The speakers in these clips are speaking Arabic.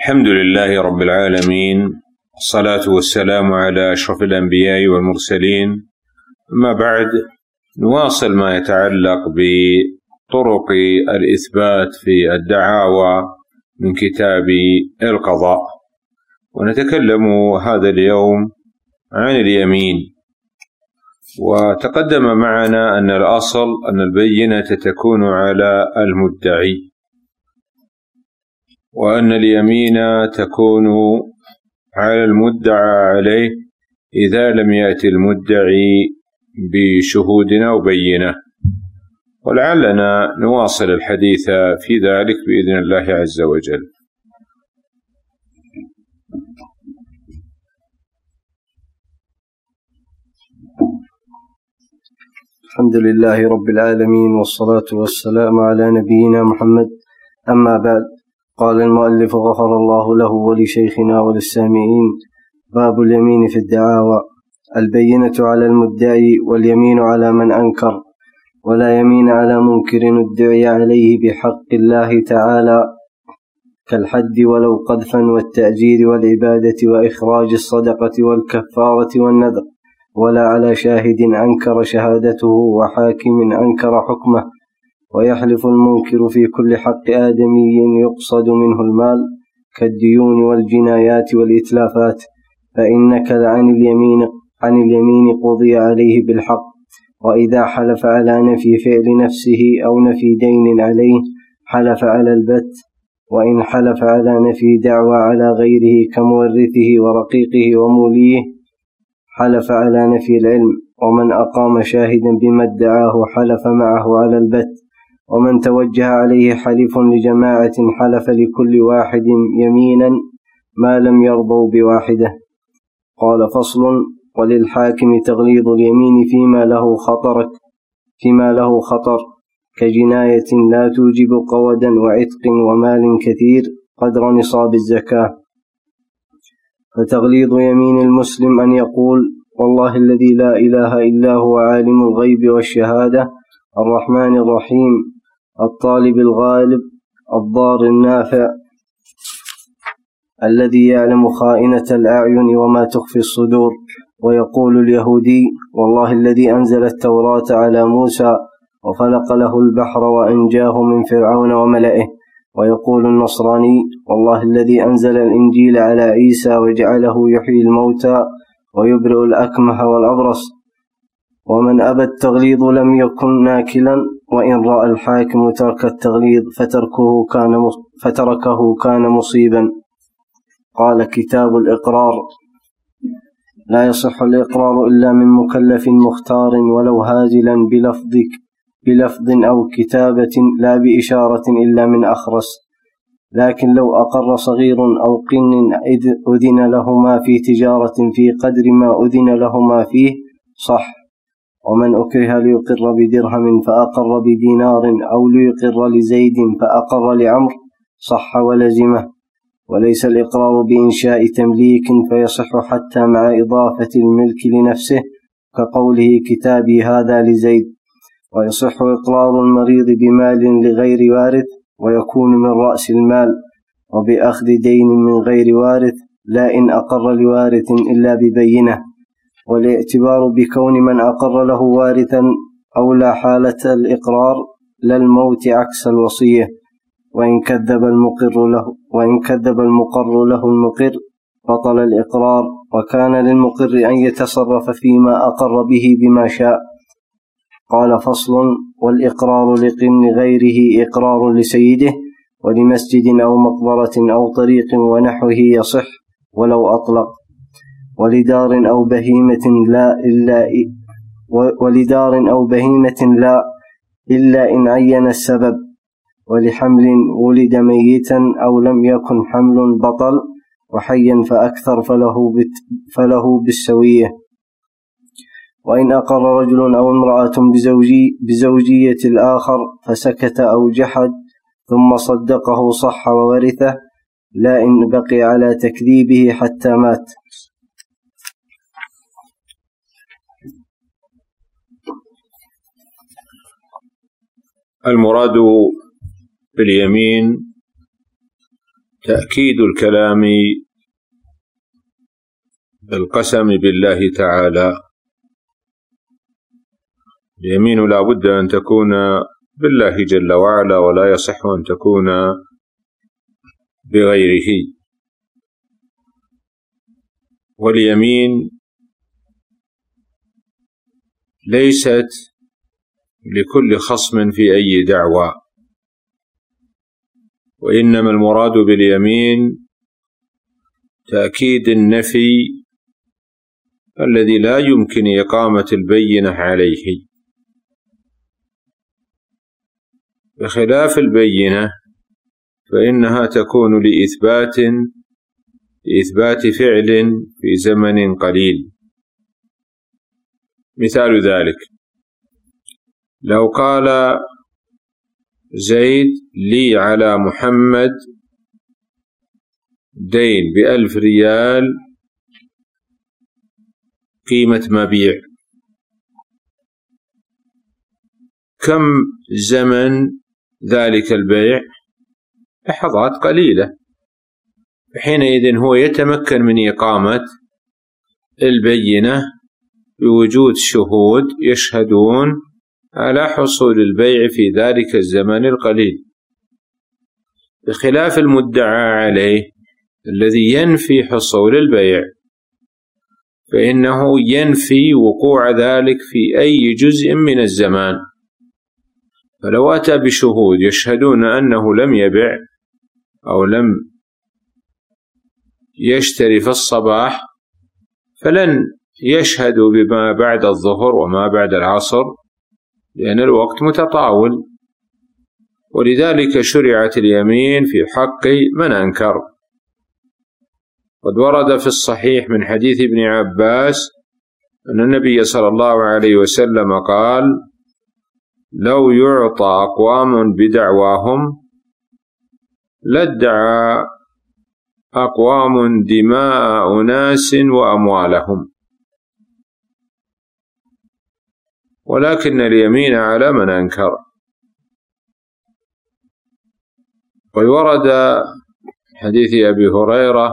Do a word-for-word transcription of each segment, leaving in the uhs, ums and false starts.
الحمد لله رب العالمين، الصلاة والسلام على أشرف الأنبياء والمرسلين. أما بعد، نواصل ما يتعلق بطرق الإثبات في الدعاوى من كتاب القضاء، ونتكلم هذا اليوم عن اليمين. وتقدم معنا أن الأصل أن البينة تكون على المدعي، وأن اليمين تكون على المدعى عليه إذا لم يأتي المدعي بشهود أو بينة. ولعلنا نواصل الحديث في ذلك بإذن الله عز وجل. الحمد لله رب العالمين، والصلاة والسلام على نبينا محمد. أما بعد، قال المؤلف غفر الله له ولشيخنا وللسامعين: باب اليمين في الدعاوى. البينة على المدعي، واليمين على من أنكر، ولا يمين على منكر ادعي عليه بحق الله تعالى، كالحد ولو قذفا والتأجير والعبادة وإخراج الصدقة والكفارة والنذر، ولا على شاهد أنكر شهادته وحاكم أنكر حكمه. ويحلف المنكر في كل حق آدمي يقصد منه المال، كالديون والجنايات والإتلافات، فإن نكل عن اليمين عن اليمين قضي عليه بالحق. وإذا حلف على نفي فعل نفسه أو نفي دين عليه حلف على البت. وإن حلف على نفي دعوى على غيره كمورثه ورقيقه وموليه حلف على نفي العلم. ومن أقام شاهدا بما ادعاه حلف معه على البت. ومن توجه عليه حلف لجماعة حلف لكل واحد يمينا ما لم يرضوا بواحدة. قال: فصل: وللحاكم تغليظ اليمين فيما له خطر فيما له خطر كجناية لا توجب قودا وعتق ومال كثير قدر نصاب الزكاة. فتغليظ يمين المسلم أن يقول: والله الذي لا إله إلا هو عالم الغيب والشهادة الرحمن الرحيم الطالب الغالب الضار النافع الذي يعلم خائنة الأعين وما تخفي الصدور. ويقول اليهودي: والله الذي أنزل التوراة على موسى وفلق له البحر وأنجاه من فرعون وملئه. ويقول النصراني: والله الذي أنزل الإنجيل على عيسى وجعله يحيي الموتى ويبرئ الأكمه والأبرص. ومن أبى التغليظ لم يكن ناكلا، وإن رأى الحاكم ترك التغليظ فتركه كان فتركه كان مصيبا. قال: كتاب الإقرار. لا يصح الإقرار إلا من مكلف مختار، ولو هازلا بلفظ بلفظ أو كتابة، لا بإشارة إلا من أخرس. لكن لو أقر صغير أو قن أذن لهما في تجارة في قدر ما أذن لهما فيه صح. ومن أكره ليقر بدرهم فأقر بدينار، أو ليقر لزيد فأقر لعمر صح ولزمه. وليس الإقرار بإنشاء تمليك فيصح حتى مع إضافة الملك لنفسه، كقوله: كتابي هذا لزيد. ويصح إقرار المريض بمال لغير وارث، ويكون من رأس المال، وبأخذ دين من غير وارث، لا إن أقر لوارث إلا ببينه. والاعتبار بكون من أقر له وارثا أولى حالة الإقرار، لا الموت عكس الوصية. وإن كذب المقر له وإن كذب المقر له المقر بطل الإقرار، وكان للمقر أن يتصرف فيما أقر به بما شاء. قال: فصل: والإقرار لقن غيره إقرار لسيده، ولمسجد أو مقبرة أو طريق ونحوه يصح ولو أطلق. ولدار أو بهيمة لا إلا ولدار أو بهيمة لا إلا إن عين السبب. ولحمل ولد ميتا أو لم يكن حمل بطل، وحيا فأكثر فله, فله بالسوية. وإن أقر رجل أو امرأة بزوجي بزوجية الآخر فسكت أو جحد ثم صدقه صح وورثه، لا إن بقي على تكذيبه حتى مات. المراد باليمين تأكيد الكلام بالقسم بالله تعالى. اليمين لا بد أن تكون بالله جل وعلا، ولا يصح أن تكون بغيره. واليمين ليست لكل خصم في أي دعوى، وإنما المراد باليمين تأكيد النفي الذي لا يمكن إقامة البينة عليه، بخلاف البينة فإنها تكون لإثبات لإثبات فعل في زمن قليل. مثال ذلك لو قال زيد لي على محمد دين بألف ريال قيمة مبيع، كم زمن ذلك البيع؟ لحظات قليلة، حينئذ هو يتمكن من إقامة البينة بوجود شهود يشهدون على حصول البيع في ذلك الزمن القليل، بخلاف المدعى عليه الذي ينفي حصول البيع، فإنه ينفي وقوع ذلك في أي جزء من الزمان. فلو أتى بشهود يشهدون أنه لم يبع أو لم يشتري في الصباح، فلن يشهدوا بما بعد الظهر وما بعد العصر، لأن الوقت متطاول. ولذلك شرعت اليمين في حق من أنكر. قد ورد في الصحيح من حديث ابن عباس أن النبي صلى الله عليه وسلم قال: لو يعطى أقوام بدعواهم لادعى أقوام دماء أناس وأموالهم، ولكن اليمين على من أنكر. وورد حديث أبي هريرة: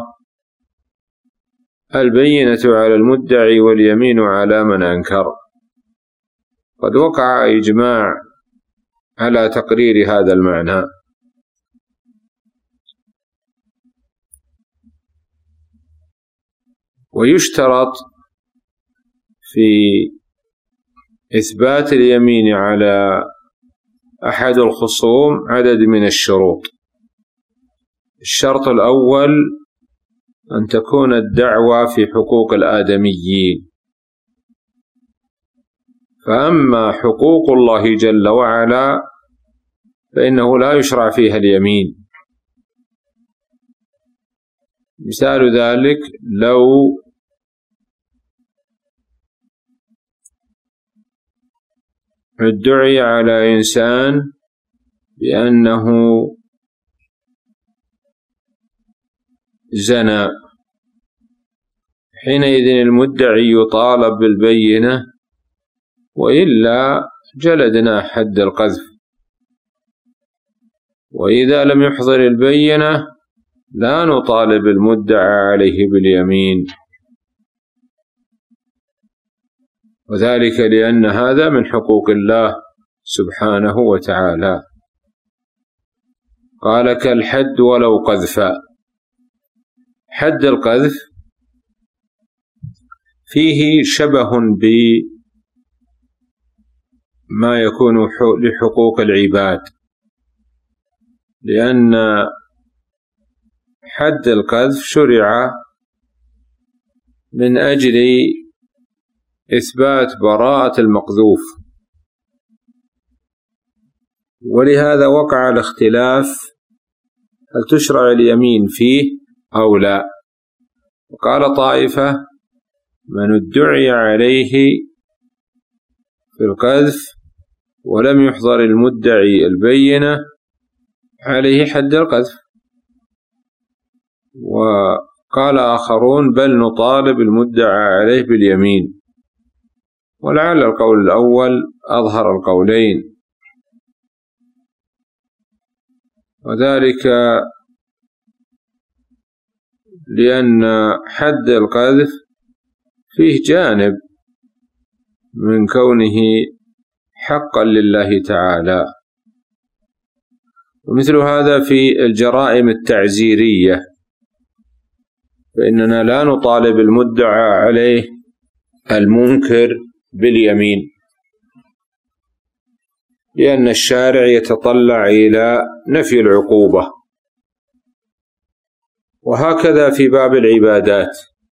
البينة على المدعي واليمين على من أنكر. قد وقع إجماع على تقرير هذا المعنى. ويشترط في إثبات اليمين على أحد الخصوم عدد من الشروط. الشرط الأول أن تكون الدعوة في حقوق الآدميين، فأما حقوق الله جل وعلا فإنه لا يشرع فيها اليمين. مثال ذلك لو ادعي على إنسان بأنه زنى، حينئذ المدعي يطالب بالبينة، وإلا جلدنا حد القذف. وإذا لم يحضر البينة لا نطالب المدعى عليه باليمين، وذلك لأن هذا من حقوق الله سبحانه وتعالى. قال: كالحد ولو قذفا. حد القذف فيه شبه بما يكون لحقوق العباد، لأن حد القذف شرع من أجل إثبات براءة المقذوف، ولهذا وقع الاختلاف هل تشرع اليمين فيه أو لا. وقال طائفة: من ادعي عليه في القذف ولم يحضر المدعي البينة عليه حد القذف. وقال آخرون: بل نطالب المدعى عليه باليمين. ولعل القول الأول أظهر القولين، وذلك لأن حد القذف فيه جانب من كونه حقا لله تعالى، ومثل هذا في الجرائم التعزيرية، فإننا لا نطالب المدعى عليه المنكر باليمين، لأن الشارع يتطلع إلى نفي العقوبة. وهكذا في باب العبادات،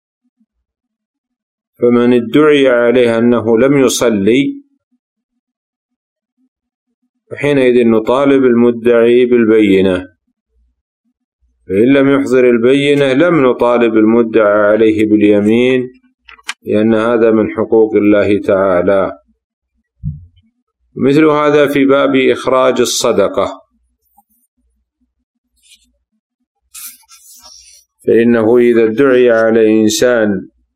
فمن ادعي عليه أنه لم يصلي فحينئذ نطالب المدعي بالبينة، فإن لم يحضر البينة لم نطالب المدعى عليه باليمين، لأن هذا من حقوق الله تعالى. مثل هذا في باب إخراج الصدقة، فإنه إذا ادعي على إنسان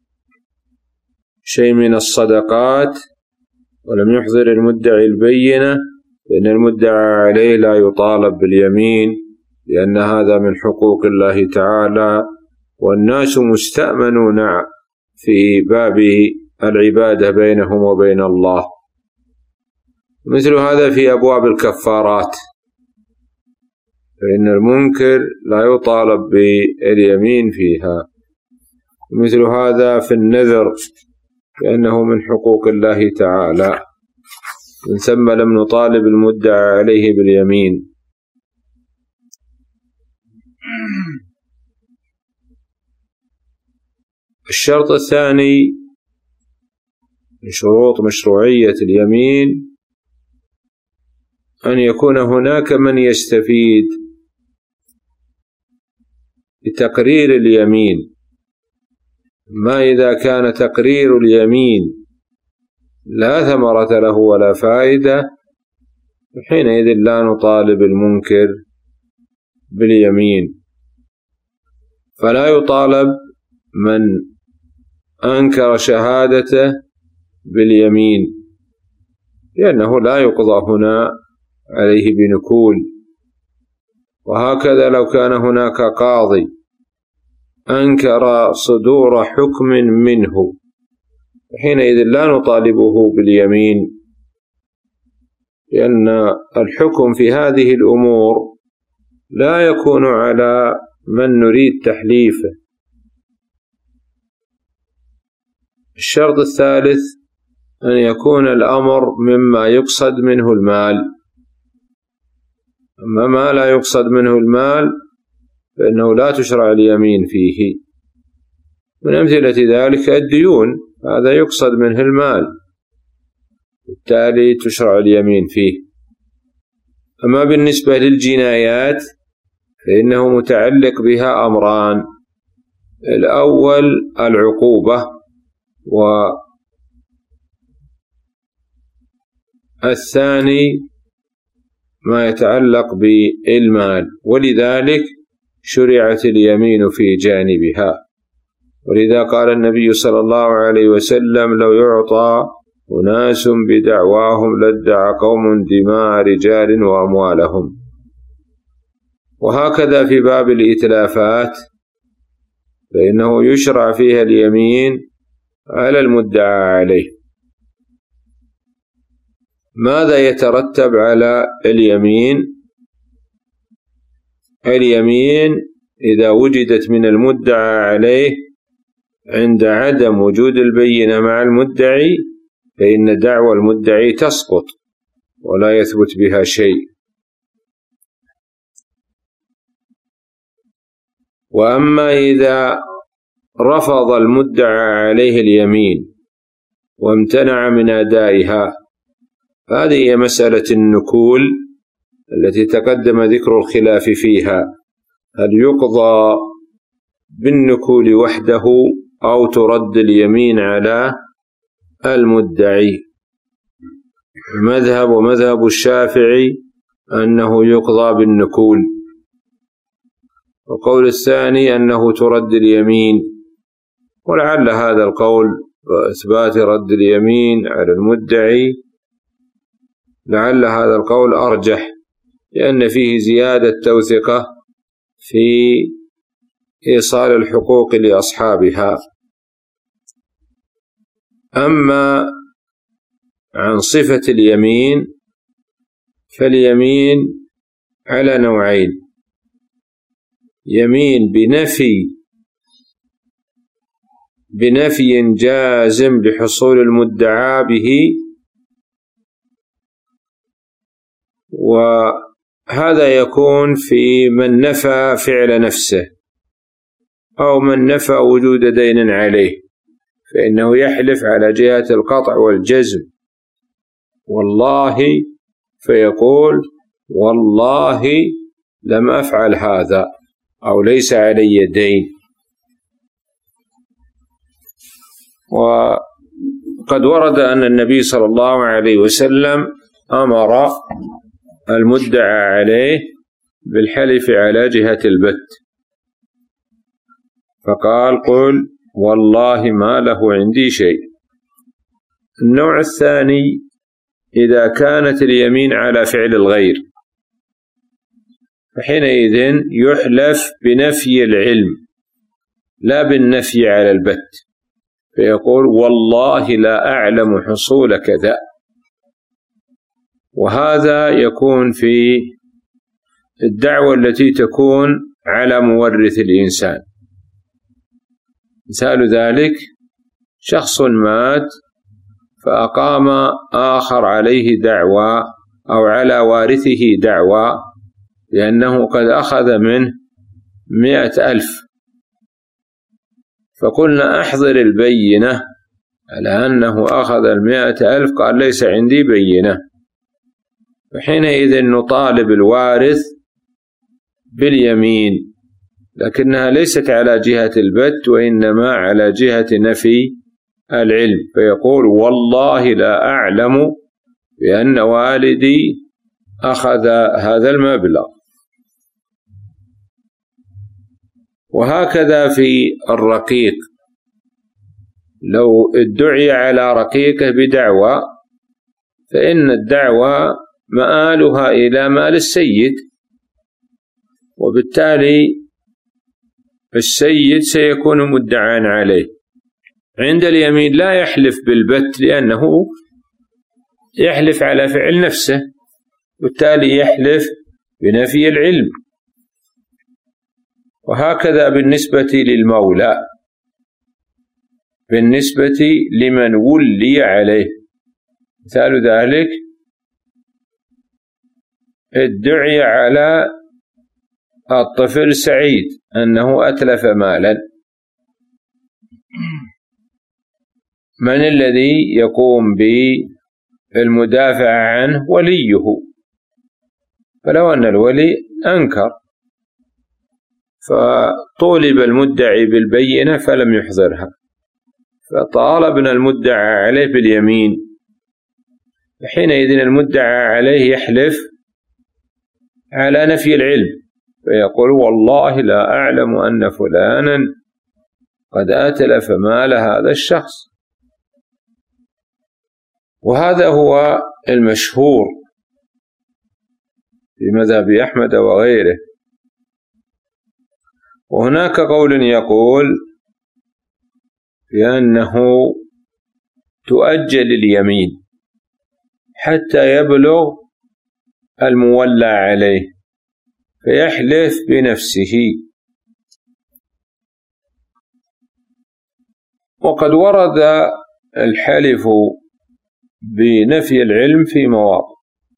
شيء من الصدقات ولم يحضر المدعي البينة فإن المدعى عليه لا يطالب باليمين، لأن هذا من حقوق الله تعالى، والناس مستأمنون في باب العبادة بينهم وبين الله. مثل هذا في أبواب الكفارات، فإن المنكر لا يطالب باليمين فيها. مثل هذا في النذر، لأنه من حقوق الله تعالى، من ثم لم نطالب المدعى عليه باليمين. الشرط الثاني من شروط مشروعية اليمين أن يكون هناك من يستفيد بتقرير اليمين. ما إذا كان تقرير اليمين لا ثمرة له ولا فائدة، حينئذ لا نطالب المنكر باليمين. فلا يطالب من أنكر شهادته باليمين، لأنه لا يقضى هنا عليه بنكول. وهكذا لو كان هناك قاضي أنكر صدور حكم منه، حينئذ لا نطالبه باليمين، لأن الحكم في هذه الأمور لا يكون على من نريد تحليفه. الشرط الثالث أن يكون الأمر مما يقصد منه المال. أما ما لا يقصد منه المال فإنه لا تشرع اليمين فيه. من أمثلة ذلك الديون، هذا يقصد منه المال، بالتالي تشرع اليمين فيه. أما بالنسبة للجنايات فإنه متعلق بها أمران: الأول العقوبة، والثاني ما يتعلق بالمال، ولذلك شرعت اليمين في جانبها. ولذا قال النبي صلى الله عليه وسلم: لو يعطى أناس بدعواهم لادعى قوم دماء رجال وأموالهم. وهكذا في باب الإتلافات فإنه يشرع فيها اليمين على المدعى عليه. ماذا يترتب على اليمين؟ اليمين إذا وجدت من المدعى عليه عند عدم وجود البينة مع المدعي فإن دعوى المدعي تسقط ولا يثبت بها شيء. وأما إذا رفض المدعى عليه اليمين وامتنع من أدائها، هذه هي مسألة النكول التي تقدم ذكر الخلاف فيها: هل يقضى بالنكول وحده أو ترد اليمين على المدعي؟ المذهب ومذهب الشافعي أنه يقضى بالنكول، والقول الثاني أنه ترد اليمين. ولعل هذا القول وإثبات رد اليمين على المدعي لعل هذا القول أرجح، لأن فيه زيادة توثقة في إيصال الحقوق لأصحابها. أما عن صفة اليمين فاليمين على نوعين: يمين بنفي بنفي جازم لحصول المدعى به، وهذا يكون في من نفى فعل نفسه أو من نفى وجود دين عليه، فإنه يحلف على جهة القطع والجزم والله، فيقول والله لم أفعل هذا أو ليس علي دين. وقد ورد أن النبي صلى الله عليه وسلم أمر المدعى عليه بالحلف على جهة البت، فقال قل والله ما له عندي شيء. النوع الثاني: إذا كانت اليمين على فعل الغير، فحينئذ يحلف بنفي العلم لا بالنفي على البت، فيقول والله لا أعلم حصول كذا. وهذا يكون في الدعوة التي تكون على مورث الإنسان. مثال ذلك: شخص مات فأقام آخر عليه دعوى أو على وارثه دعوى لأنه قد أخذ منه مئة ألف، فقلنا أحضر البينة على أنه أخذ المئة ألف، قال ليس عندي بينة، فحينئذ نطالب الوارث باليمين، لكنها ليست على جهة البت وإنما على جهة نفي العلم، فيقول والله لا أعلم بأن والدي أخذ هذا المبلغ. وهكذا في الرقيق، لو ادعي على رقيقه بدعوى فإن الدعوى مآلها إلى مال السيد، وبالتالي السيد سيكون مدعى عليه. عند اليمين لا يحلف بالبت لأنه يحلف على فعل نفسه، بالتالي يحلف بنفي العلم. وهكذا بالنسبة للمولى، بالنسبة لمن ولي عليه، مثال ذلك: ادعي على الطفل سعيد أنه أتلف مالا، من الذي يقوم بالمدافع عنه؟ وليه. فلو أن الولي أنكر فطولب المدعي بالبينة فلم يحضرها، فطالبنا المدعى عليه باليمين، فحينئذ المدعى عليه يحلف على نفي العلم، فيقول والله لا أعلم أن فلانا قد أتلف مال هذا الشخص. وهذا هو المشهور في مذهب أحمد وغيره. وهناك قول يقول بأنه تؤجل اليمين حتى يبلغ المولى عليه فيحلف بنفسه. وقد ورد الحلف بنفي العلم في مواضع،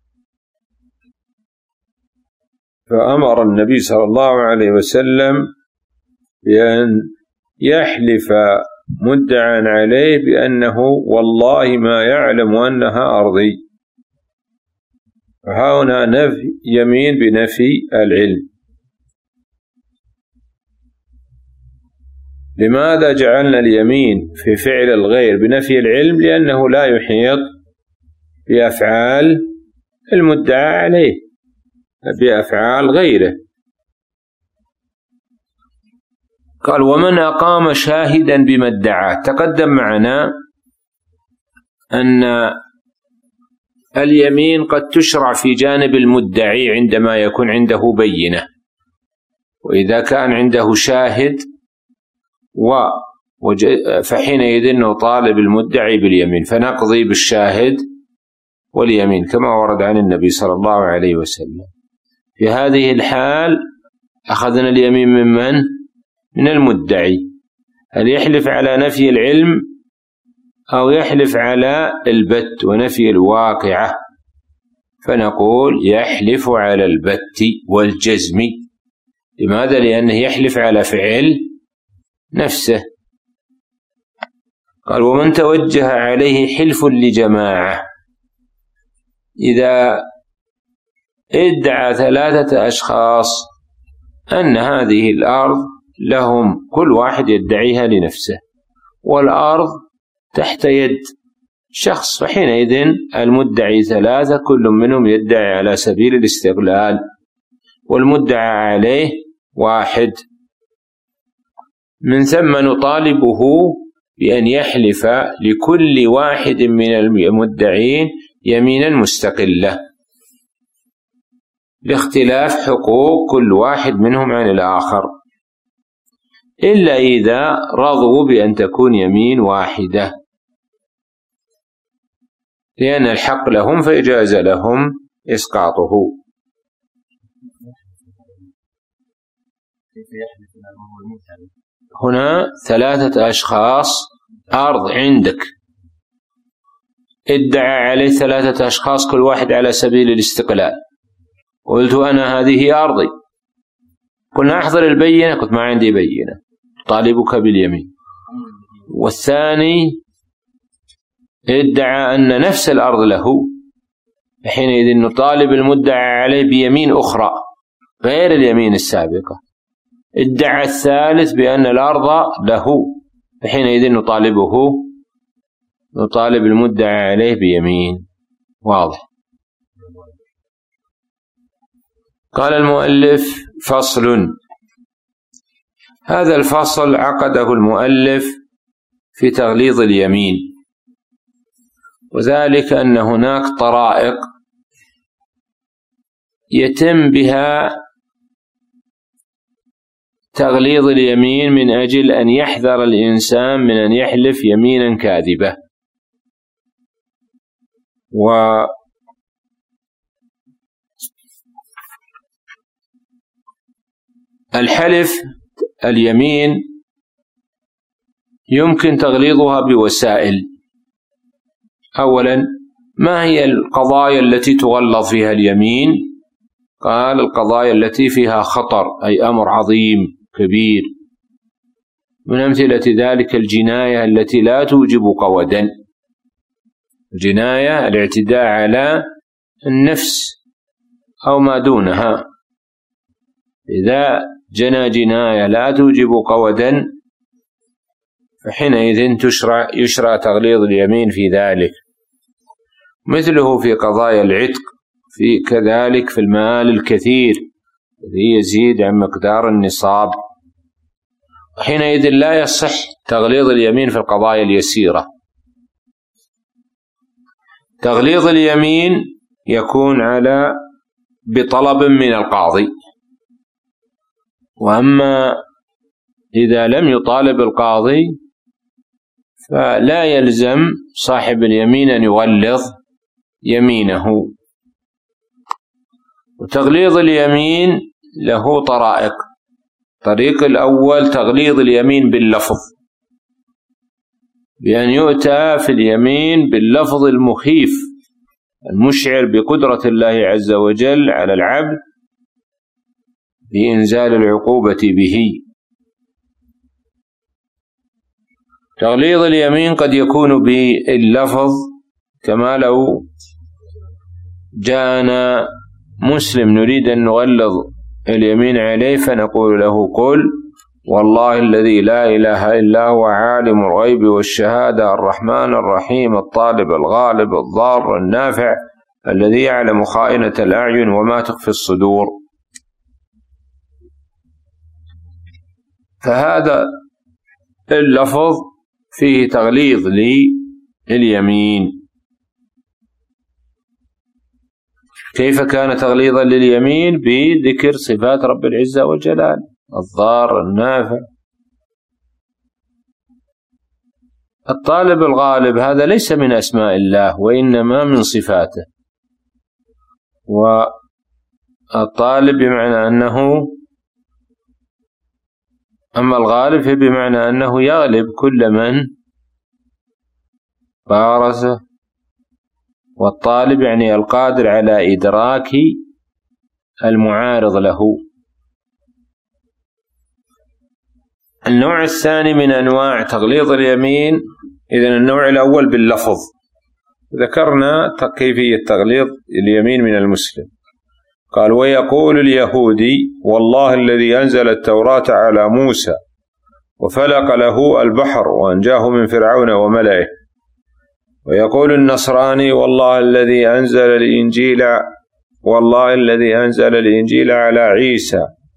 فأمر النبي صلى الله عليه وسلم بأن يحلف مدعى عليه بأنه والله ما يعلم أنها أرضي، فهنا نفي يمين بنفي العلم. لماذا جعلنا اليمين في فعل الغير بنفي العلم؟ لأنه لا يحيط بأفعال المدعى عليه، بأفعال غيره. قال ومن أقام شاهدا بما ادعاه. تقدم معنا أن اليمين قد تشرع في جانب المدعي عندما يكون عنده بينة، وإذا كان عنده شاهد و فحينئذ نطالب المدعي باليمين، فنقضي بالشاهد واليمين كما ورد عن النبي صلى الله عليه وسلم. في هذه الحال أخذنا اليمين من من؟ من المدعي. هل يحلف على نفي العلم أو يحلف على البت ونفي الواقعة؟ فنقول يحلف على البت والجزم. لماذا؟ لأنه يحلف على فعل نفسه. قال ومن توجه عليه حلف لجماعة، إذا ادعى ثلاثة أشخاص أن هذه الأرض لهم، كل واحد يدعيها لنفسه، والأرض تحت يد شخص، فحينئذ المدعي ثلاثة كل منهم يدعي على سبيل الاستغلال، والمدعى عليه واحد. من ثم نطالبه بأن يحلف لكل واحد من المدعين يمينا مستقلة لاختلاف حقوق كل واحد منهم عن الآخر، إلا إذا رضوا بأن تكون يمين واحدة، لأن الحق لهم فإجاز لهم إسقاطه. هنا ثلاثة أشخاص، أرض عندك، ادعى عليه ثلاثة أشخاص كل واحد على سبيل الاستقلال، قلت أنا هذه أرضي، قلنا أحضر البينة، قلت ما عندي بينة، طالبك باليمين. والثاني ادعى أن نفس الأرض له، حينئذ نطالب المدعى عليه بيمين أخرى غير اليمين السابقة. ادعى الثالث بأن الأرض له، حينئذ نطالبه نطالب المدعى عليه بيمين. واضح؟ قال المؤلف فصل. هذا الفصل عقده المؤلف في تغليظ اليمين، وذلك أن هناك طرائق يتم بها تغليظ اليمين من أجل أن يحذر الإنسان من أن يحلف يمينا كاذبة. والحلف اليمين يمكن تغليظها بوسائل. أولا، ما هي القضايا التي تغلظ فيها اليمين؟ قال القضايا التي فيها خطر، أي أمر عظيم كبير. من أمثلة ذلك الجناية التي لا توجب قودا. الجناية الاعتداء على النفس أو ما دونها، إذا جنى جناية لا توجب قودا فحينئذ تشرع يشرع تغليظ اليمين في ذلك. مثله في قضايا العتق، في كذلك في المال الكثير الذي يزيد عن مقدار النصاب، حينئذ لا يصح تغليظ اليمين في القضايا اليسيرة. تغليظ اليمين يكون على بطلب من القاضي، وأما إذا لم يطالب القاضي فلا يلزم صاحب اليمين أن يغلظ يمينه. وتغليظ اليمين له طرائق. الطريق الأول تغليظ اليمين باللفظ، بأن يؤتى في اليمين باللفظ المخيف المشعر بقدرة الله عز وجل على العبد بإنزال العقوبة به. تغليظ اليمين قد يكون باللفظ، كما لو جاءنا مسلم نريد أن نغلظ اليمين عليه فنقول له قل والله الذي لا إله إلا هو عالم الغيب والشهادة الرحمن الرحيم الطالب الغالب الضار النافع الذي يعلم خائنة الأعين وما تخفي الصدور. فهذا اللفظ فيه تغليظ لليمين. كيف كان تغليظا لليمين؟ بذكر صفات رب العزة والجلال، الضار النافع. الطالب الغالب هذا ليس من أسماء الله وإنما من صفاته، والطالب بمعنى أنه، أما الغالب بمعنى أنه يغلب كل من بارزه، والطالب يعني القادر على إدراك المعارض له. النوع الثاني من أنواع تغليظ اليمين، إذن النوع الأول باللفظ، ذكرنا كيفية تغليظ اليمين من المسلم. قال: ويقول اليهودي والله الذي أنزل التوراة على موسى وفلق له البحر وأنجاه من فرعون وملئه. ويقول النصراني والله الذي أنزل الإنجيل والله الذي أنزل الإنجيل على عيسى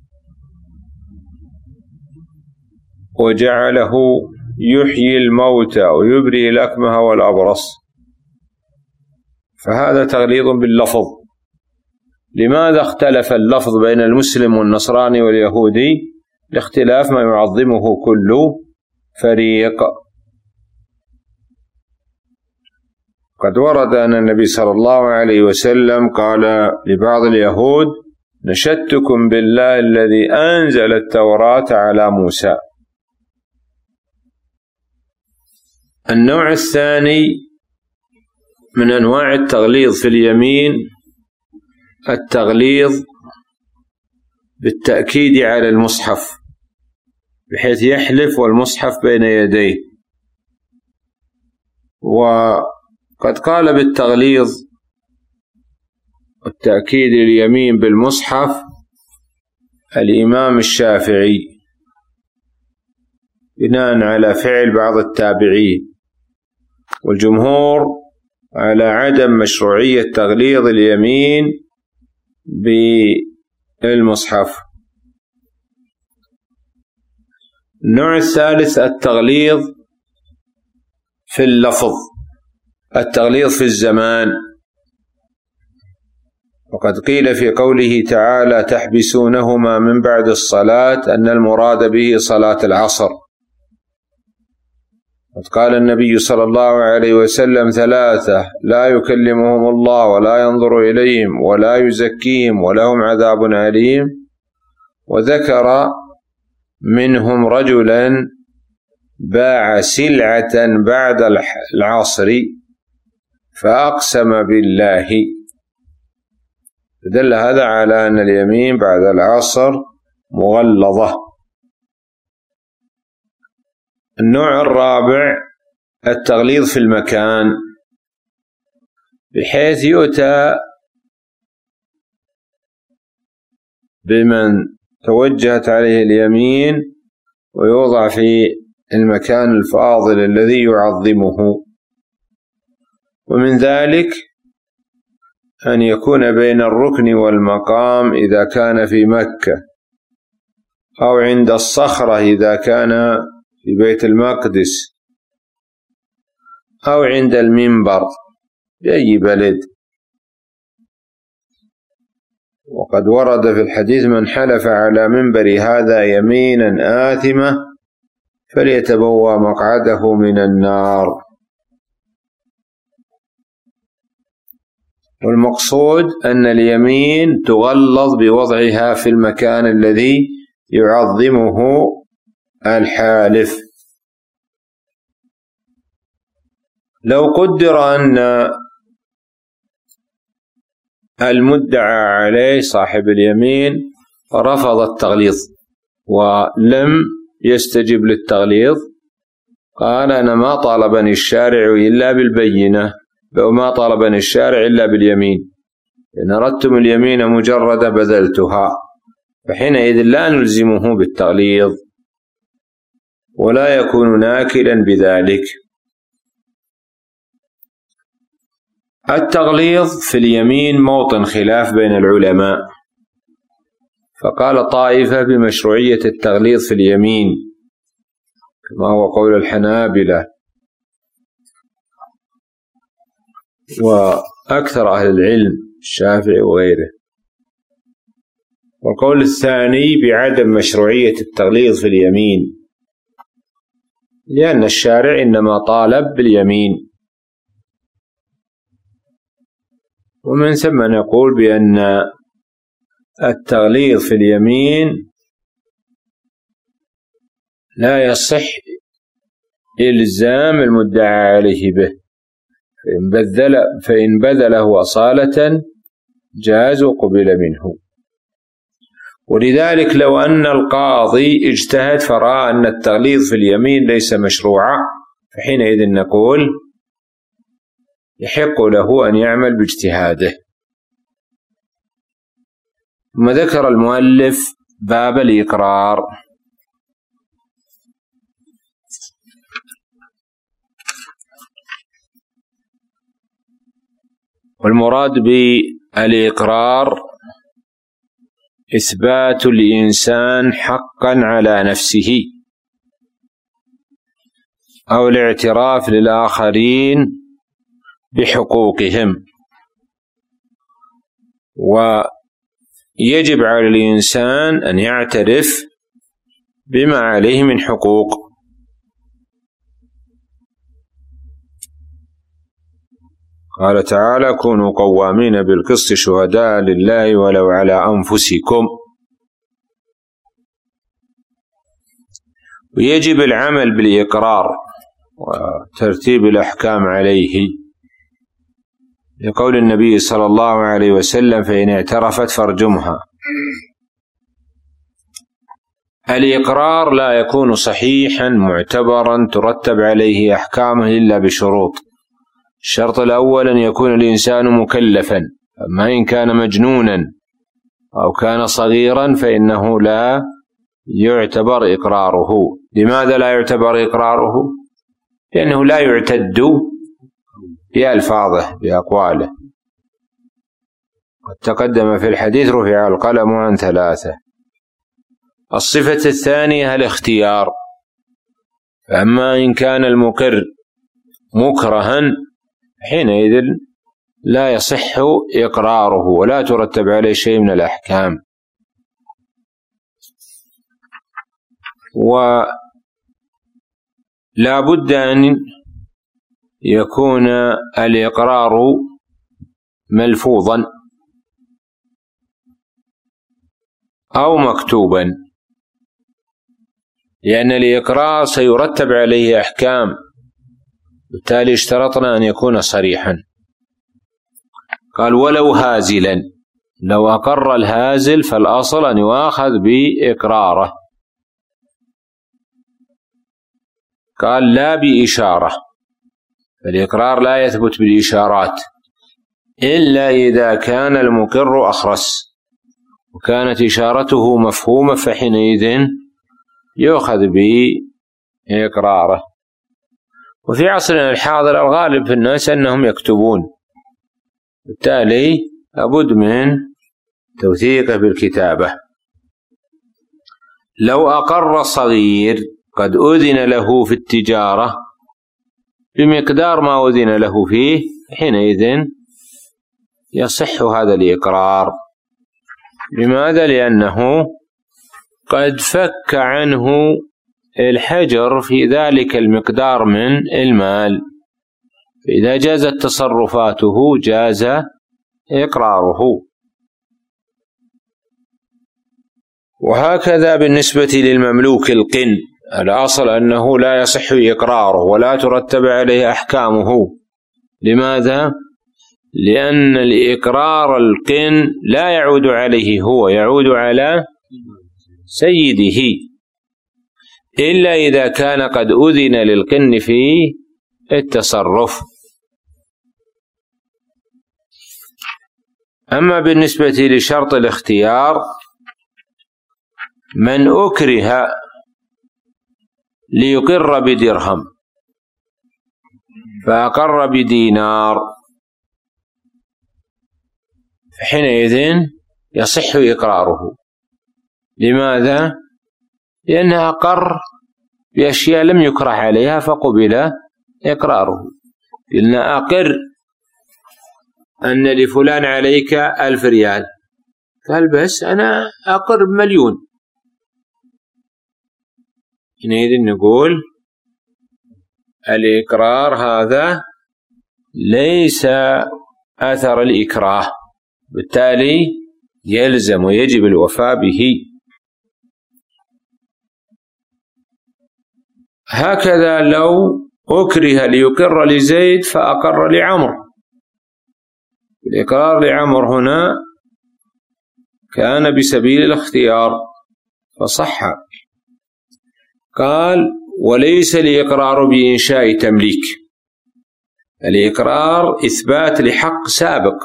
وجعله يحيي الموتى ويبرئ الأكمه والأبرص. فهذا تغليظ باللفظ. لماذا اختلف اللفظ بين المسلم والنصراني واليهودي؟ لاختلاف ما يعظمه كل فريق. قد ورد أن النبي صلى الله عليه وسلم قال لبعض اليهود: نشدتكم بالله الذي أنزل التوراة على موسى. النوع الثاني من أنواع التغليظ في اليمين التغليظ بالتأكيد على المصحف، بحيث يحلف والمصحف بين يديه. وقد قال بالتغليظ والتأكيد اليمين بالمصحف الإمام الشافعي بناء على فعل بعض التابعين، والجمهور على عدم مشروعية تغليظ اليمين بالمصحف. النوع الثالث التغليظ في اللفظ، التغليظ في الزمان. وقد قيل في قوله تعالى: تحبسونهما من بعد الصلاة، أن المراد به صلاة العصر. قد قال النبي صلى الله عليه وسلم: ثلاثة لا يكلمهم الله ولا ينظر إليهم ولا يزكيهم ولهم عذاب أليم. وذكر منهم رجلا باع سلعة بعد العصر فأقسم بالله. دل هذا على أن اليمين بعد العصر مغلظة. النوع الرابع التغليظ في المكان، بحيث يؤتى بمن توجهت عليه اليمين ويوضع في المكان الفاضل الذي يعظمه. ومن ذلك أن يكون بين الركن والمقام إذا كان في مكة، أو عند الصخرة إذا كان في بيت المقدس، أو عند المنبر بأي بلد. وقد ورد في الحديث: من حلف على منبر هذا يمينا آثمة فليتبوأ مقعده من النار. والمقصود أن اليمين تغلظ بوضعها في المكان الذي يعظمه الحالف. لو قدر أن المدعى عليه صاحب اليمين رفض التغليظ ولم يستجب للتغليظ، قال: أنا ما طالبني الشارع إلا بالبينة، وما طالبني الشارع إلا باليمين، إن أردتم اليمين مجرد بذلتها، فحينئذ لا نلزمه بالتغليظ ولا يكون ناكلا بذلك. التغليظ في اليمين موطن خلاف بين العلماء، فقال طائفة بمشروعية التغليظ في اليمين كما هو قول الحنابلة، وأكثر أهل العلم الشافعي وغيره. والقول الثاني بعدم مشروعية التغليظ في اليمين، لأن الشارع إنما طالب باليمين، ومن ثم نقول بأن التغليظ في اليمين لا يصح إلزام المدعى عليه به، فإن بذل فإن بذله أصالة جاز وقبل منه. ولذلك لو أن القاضي اجتهد فرأى أن التغليظ في اليمين ليس مشروعا، فحينئذ نقول يحق له أن يعمل باجتهاده. ثم ذكر المؤلف باب الإقرار. والمراد بالإقرار إثبات الإنسان حقا على نفسه أو الاعتراف للآخرين بحقوقهم. ويجب على الإنسان أن يعترف بما عليه من حقوق. قال تعالى: كونوا قوامين بالقسط شهداء لله ولو على أنفسكم. ويجب العمل بالإقرار وترتيب الأحكام عليه، لقول النبي صلى الله عليه وسلم: فإن اعترفت فارجمها. الإقرار لا يكون صحيحا معتبرا ترتب عليه أحكامه إلا بشروط. الشرط الأول أن يكون الإنسان مكلفا، أما إن كان مجنونا أو كان صغيرا فإنه لا يعتبر إقراره. لماذا لا يعتبر إقراره؟ لأنه لا يعتد بألفاظه بأقواله. قد تقدم في الحديث: رفع القلم عن ثلاثة. الصفة الثانية الاختيار، فأما إن كان المقر مكرها حينئذ لا يصح إقراره ولا ترتب عليه شيء من الأحكام. ولا بد أن يكون الإقرار ملفوظا أو مكتوبا، لأن الإقرار سيرتب عليه أحكام، بالتالي اشترطنا أن يكون صريحا. قال: ولو هازلا، لو أقر الهازل فالأصل أن يؤاخذ بإقراره. قال: لا بإشارة، فالإقرار لا يثبت بالإشارات إلا إذا كان المقر أخرس وكانت إشارته مفهومة، فحينئذ يؤخذ بإقراره. وفي عصرنا الحاضر الغالب في الناس أنهم يكتبون، بالتالي لابد من توثيقه بالكتابة. لو أقر صغير قد أذن له في التجارة بمقدار ما أذن له فيه، حينئذ يصح هذا الإقرار. لماذا؟ لأنه قد فك عنه الحجر في ذلك المقدار من المال، فإذا جازت تصرفاته جاز إقراره. وهكذا بالنسبة للمملوك القن، الأصل أنه لا يصح إقراره ولا ترتب عليه أحكامه. لماذا؟ لأن الإقرار القن لا يعود عليه هو، يعود على سيده، إلا إذا كان قد أذن للقن في التصرف. أما بالنسبة لشرط الاختيار، من أكره ليقر بدرهم فأقر بدينار، فحينئذ يصح إقراره. لماذا؟ لأنه أقر بأشياء لم يكره عليها فقبل إقراره. قلنا أقر أن لفلان عليك ألف ريال، قال بس أنا أقر بمليون، حينئذ نقول الإقرار هذا ليس أثر الإكراه، بالتالي يلزم ويجب الوفاء به. هكذا لو أكره ليقر لزيد فأقر لعمر، الإقرار لعمر هنا كان بسبيل الاختيار فصح. قال وليس الإقرار بإنشاء تمليك، الإقرار إثبات لحق سابق،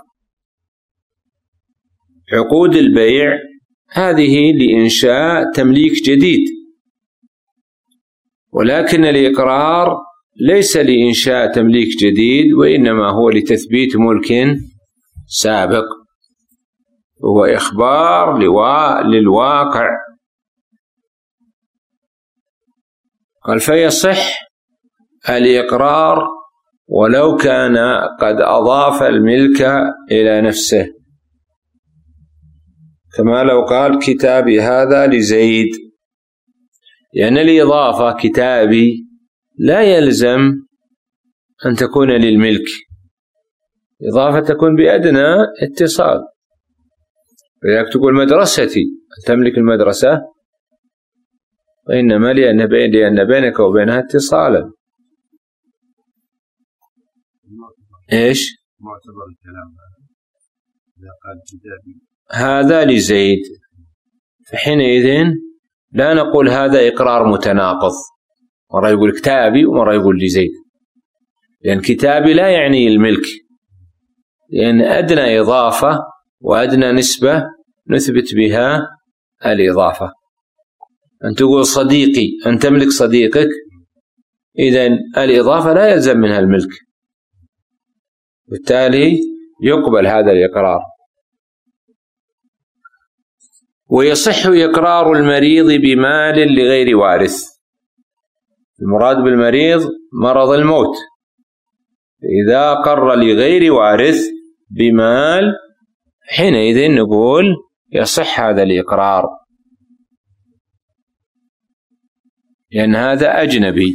عقود البيع هذه لإنشاء تمليك جديد، ولكن الإقرار ليس لإنشاء تمليك جديد، وإنما هو لتثبيت ملك سابق، هو إخبار للواقع. قال فيصح الإقرار ولو كان قد أضاف الملك إلى نفسه، كما لو قال كتابي هذا لزيد، لأن الإضافة كتابي لا يلزم أن تكون للملك، إضافة تكون بأدنى اتصال، فإذا تقول مدرستي تملك المدرسة، وإنما لأن بين لأن بينك وبينها اتصالا. إيش؟ معتبر الكلام إذا قال كتابي هذا لزيد، فحينئذ لا نقول هذا إقرار متناقض، مرة يقول كتابي ومرة يقول لزيد، لأن كتابي لا يعني الملك، لأن أدنى إضافة وأدنى نسبة نثبت بها الإضافة. أن تقول صديقي أن تملك صديقك، إذن الإضافة لا يلزم منها الملك، بالتالي يقبل هذا الإقرار. ويصح إقرار المريض بمال لغير وارث، المراد بالمريض مرض الموت، إذا قر لغير وارث بمال حينئذ نقول يصح هذا الإقرار، لأن هذا أجنبي.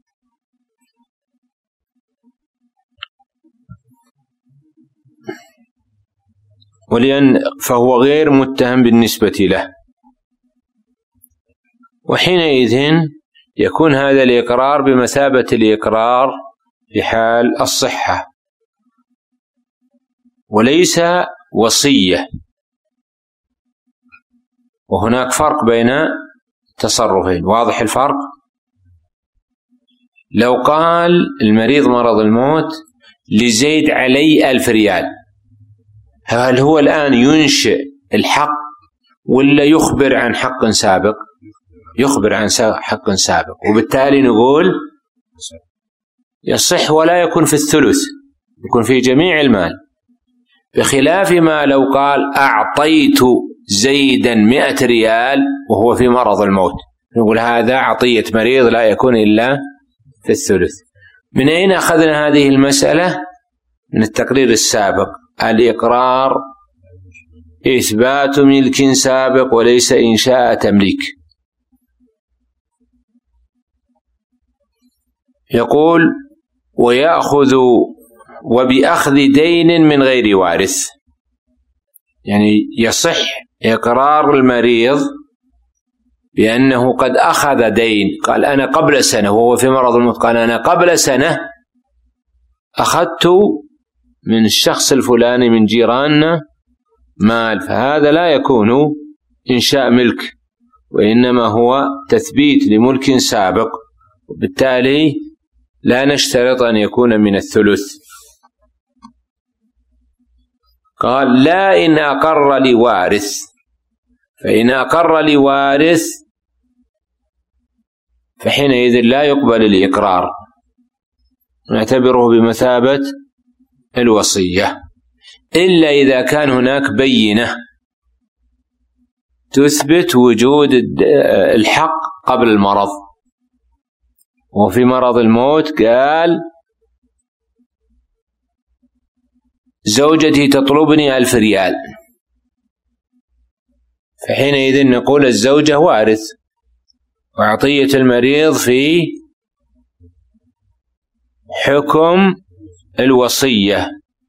ولأن فهو غير متهم بالنسبة له، وحينئذ يكون هذا الإقرار بمثابة الإقرار في حال الصحة، وليس وصية. وهناك فرق بين تصرفين، واضح الفرق؟ لو قال المريض مرض الموت لزيد علي ألف ريال، هل هو الآن ينشئ الحق ولا يخبر عن حق سابق؟ يخبر عن حق سابق، وبالتالي نقول يصح ولا يكون في الثلث، يكون في جميع المال، بخلاف ما لو قال أعطيت زيدا مئة ريال وهو في مرض الموت، نقول هذا عطية مريض لا يكون إلا في الثلث. من أين أخذنا هذه المسألة؟ من التقرير السابق، الإقرار إثبات ملك سابق وليس إنشاء تمليك. يقول ويأخذ وبأخذ دين من غير وارث، يعني يصح إقرار المريض بأنه قد أخذ دين، قال أنا قبل سنة وهو في مرض الموت، قال أنا قبل سنة أخذت من الشخص الفلاني من جيراننا مال، فهذا لا يكون إنشاء ملك، وإنما هو تثبيت لملك سابق، وبالتالي لا نشترط أن يكون من الثلث. قال لا إن أقر لوارث، فإن أقر لوارث فحينئذ لا يقبل الإقرار، نعتبره بمثابة الوصية، إلا إذا كان هناك بينة تثبت وجود الحق قبل المرض، وفي مرض الموت قال زوجتي تطلبني ألف ريال، فحينئذ نقول الزوجة وارث، وعطية المريض في حكم الوصية،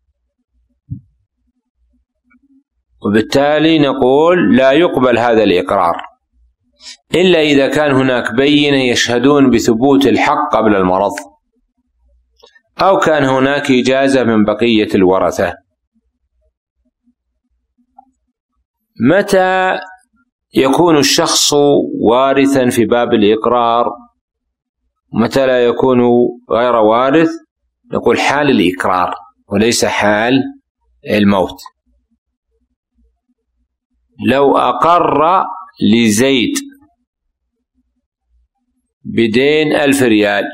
وبالتالي نقول لا يقبل هذا الإقرار إلا إذا كان هناك بينة يشهدون بثبوت الحق قبل المرض، أو كان هناك إجازة من بقية الورثة. متى يكون الشخص وارثا في باب الإقرار ومتى لا يكون غير وارث؟ نقول حال الإقرار وليس حال الموت. لو أقر لزيد بدين ألف ريال،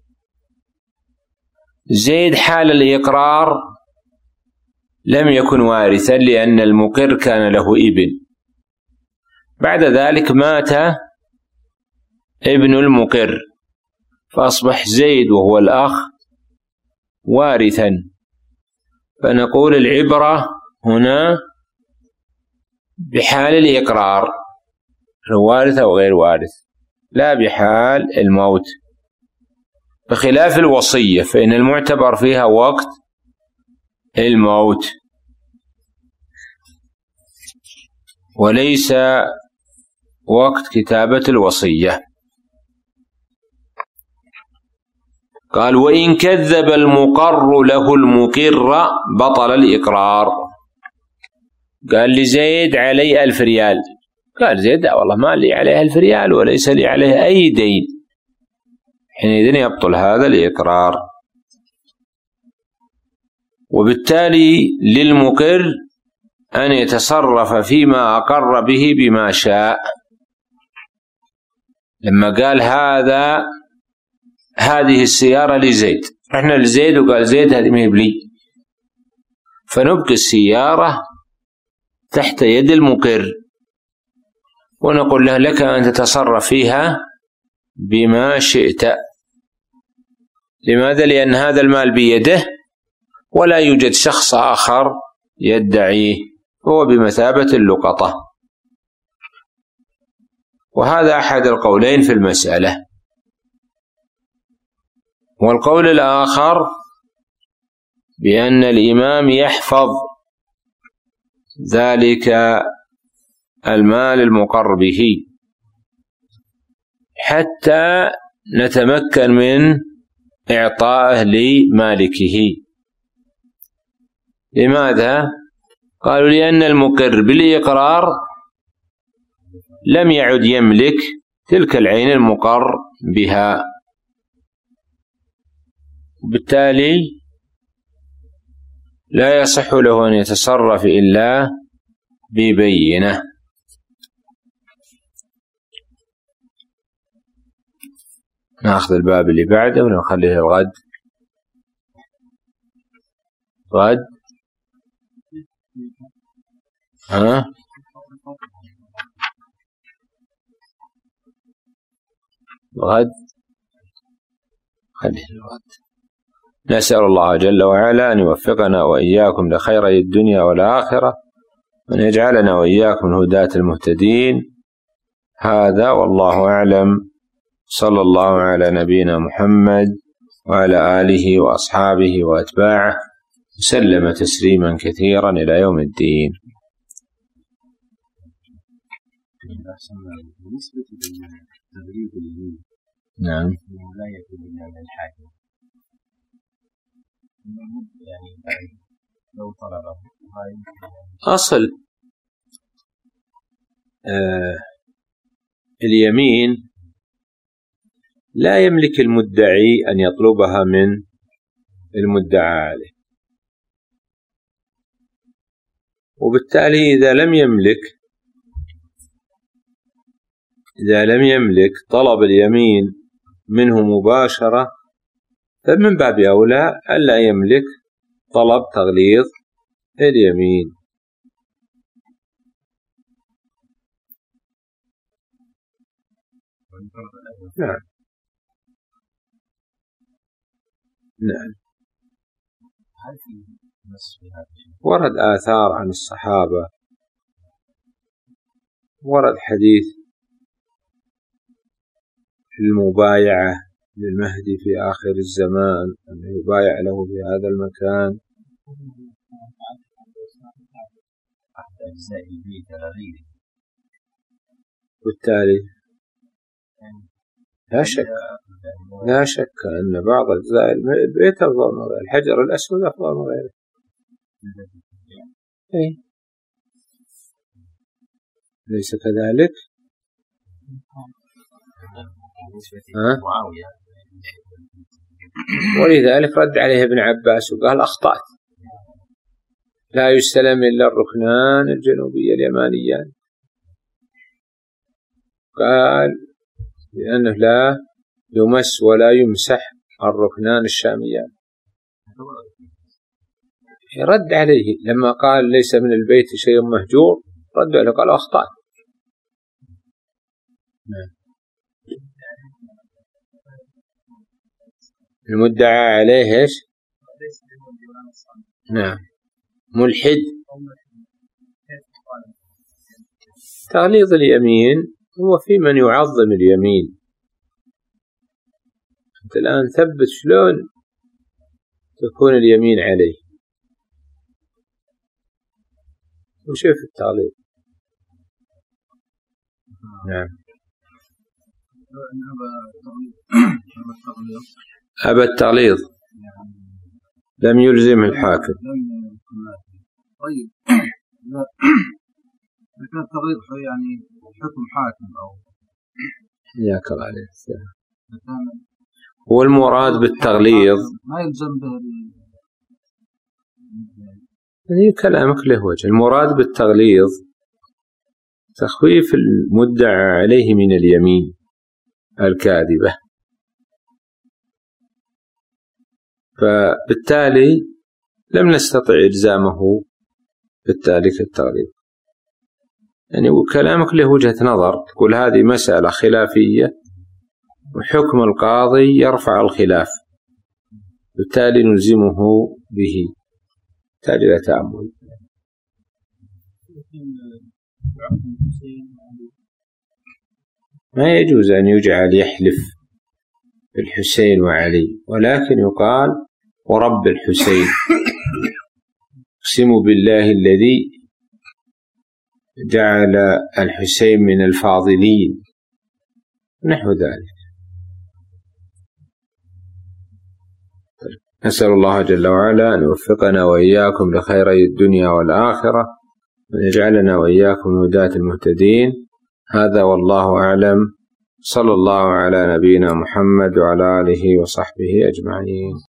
زيد حال الإقرار لم يكن وارثا لأن المقر كان له ابن، بعد ذلك مات ابن المقر فأصبح زيد وهو الأخ وارثا، فنقول العبرة هنا بحال الإقرار وارث أو غير وارث، لا بحال الموت، بخلاف الوصية فإن المعتبر فيها وقت الموت وليس وقت كتابة الوصية. قال وإن كذب المقر له المقر بطل الإقرار. قال لزيد علي ألف ريال، قال زيد والله ما لي عليه ألف ريال وليس لي عليه أي دين، حينئذ يبطل هذا الإقرار. وبالتالي للمقر أن يتصرف فيما أقر به بما شاء. لما قال هذا هذه السيارة لزيد، رحنا لزيد وقال زيد هذه ما هي بلي، فنبقي السيارة تحت يد المقر ونقول له لك أن تتصرف فيها بما شئت. لماذا؟ لأن هذا المال بيده ولا يوجد شخص آخر يدعيه، هو بمثابة اللقطة. وهذا أحد القولين في المسألة. والقول الآخر بأن الإمام يحفظ ذلك المال المقر به حتى نتمكن من إعطائه لمالكه. لماذا؟ قالوا لأن المقر بالإقرار لم يعد يملك تلك العين المقر بها، بالتالي لا يصح له أن يتصرف إلا ببينة. نأخذ الباب اللي بعده ونخليه الغد. غد ها غد خليه الغد. نسأل الله جل وعلا أن يوفقنا وإياكم لخيري الدنيا والآخرة، وأن يجعلنا وإياكم من هداة المهتدين. هذا والله أعلم. صلى الله على نبينا محمد وعلى آله وأصحابه وأتباعه وسلم تسليما كثيرا إلى يوم الدين. بالنسبة لتغليب اليمين، نعم، لا يكون إلا من الحاكم، يعني لو طلبه أصل آه اليمين لا يملك المدعي أن يطلبها من المدعى عليه، وبالتالي إذا لم يملك إذا لم يملك طلب اليمين منه مباشرة، فمن باب أولى ألا يملك طلب تغليظ اليمين. نعم نعم. هل في ورد آثار عن الصحابة، ورد حديث المبايعة للمهدي في آخر الزمان أن يبايع له في هذا المكان. بالتالي لا شك لا شك أن بعض أجزاء البيت أفضل من غيره، الحجر الأسود أفضل من غيره. إيه؟ ليس كذلك؟ ها؟ ولذلك رد عليه ابن عباس وقال أخطأت، لا يستلم إلا الركنان الجنوبي اليمانيان. قال لأنه لا يمس ولا يمسح الركنان الشاميان. رد عليه لما قال ليس من البيت شيء مهجور، رد عليه قال أخطأ. المدعى عليه إيش؟ نعم ملحد. تغليظ اليمين هو في من يعظم اليمين. أنت الآن ثبت شلون تكون اليمين عليه، وشوف التغليظ. نعم أبى التغليظ لم يلزم الحاكم. طيب لا كان التغليظ يعني حكم حاكم أو ياك الله عليه السلام. هو المراد بالتغليظ ما يلزم به يعني كلامك له وجه. المراد بالتغليظ تخفيف المدعى عليه من اليمين الكاذبة، فبالتالي لم نستطع إلزامه بالتالي التغليظ. يعني كلامك له وجهة نظر، تقول هذه مسألة خلافية وحكم القاضي يرفع الخلاف، بالتالي نلزمه به. تحتاج إلى تأمل. ما يجوز أن يجعل يحلف الحسين وعلي، ولكن يقال ورب الحسين اقسم بالله الذي جعل الحسين من الفاضلين، نحو ذلك. نسأل الله جل وعلا أن يوفقنا وإياكم لخيري الدنيا والآخرة، وأن يجعلنا وإياكم هداة المهتدين. هذا والله أعلم. صلى الله على نبينا محمد وعلى آله وصحبه أجمعين.